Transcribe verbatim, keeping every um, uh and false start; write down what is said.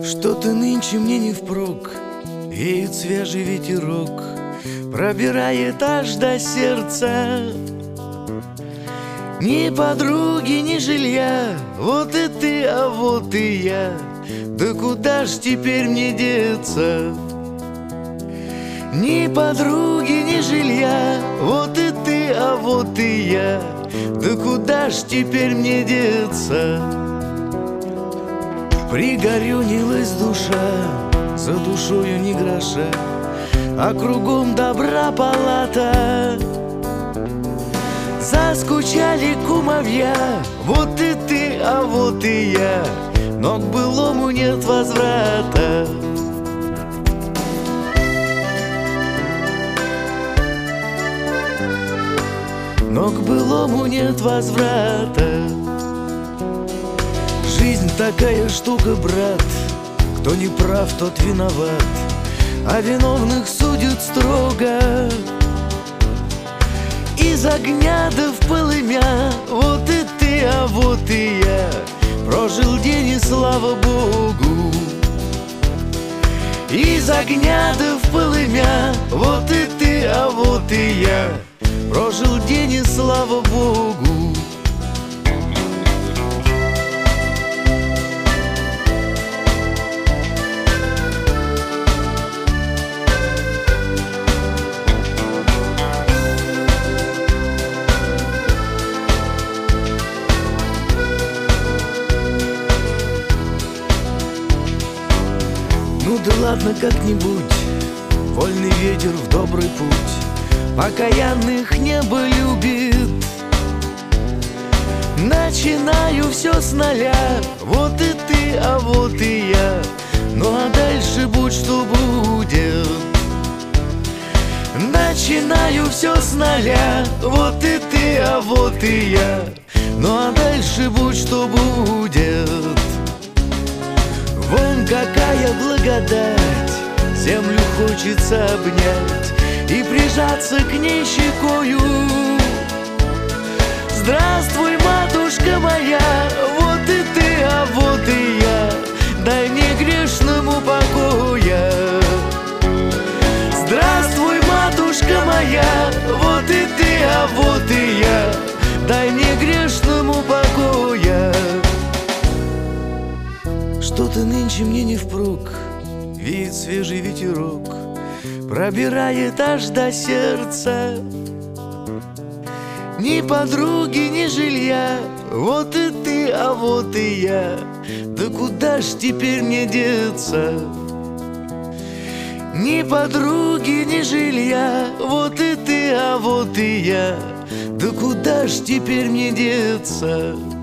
Что-то нынче мне не впрок, веет свежий ветерок, пробирает аж до сердца. Ни подруги, ни жилья, вот и ты, а вот и я. Да куда ж теперь мне деться? Ни подруги, ни жилья, вот и ты, а вот и я. Да куда ж теперь мне деться? Пригорюнилась душа, за душою ни гроша, а кругом добра палата. Заскучали кумовья, вот и ты, а вот и я, но к былому нет возврата. Но к былому нет возврата. Жизнь такая штука, брат, кто не прав, тот виноват, а виновных судят строго. Из огня да в полымя, вот и ты, а вот и я, прожил день и слава Богу. Из огня да в полымя, вот и ты, а вот и я, прожил день и слава Богу. Ну да ладно как-нибудь, вольный ветер в добрый путь, покаянных небо любит. Начинаю все с нуля, вот и ты, а вот и я, ну а дальше будь что будет. Начинаю все с нуля, вот и ты, а вот и я, ну а дальше будь что будет. Вон какая благодать, землю хочется обнять и прижаться к ней щекою. Здравствуй, матушка моя, вот и ты, а вот и я, дай мне грешному покоя. Здравствуй, матушка моя, вот и ты, а вот и я, дай мне грешному покоя. Что-то нынче мне не впрок, веет свежий ветерок, пробирает аж до сердца. Ни подруги, ни жилья, вот и ты, а вот и я, да куда ж теперь мне деться? Ни подруги, ни жилья, вот и ты, а вот и я, да куда ж теперь мне деться?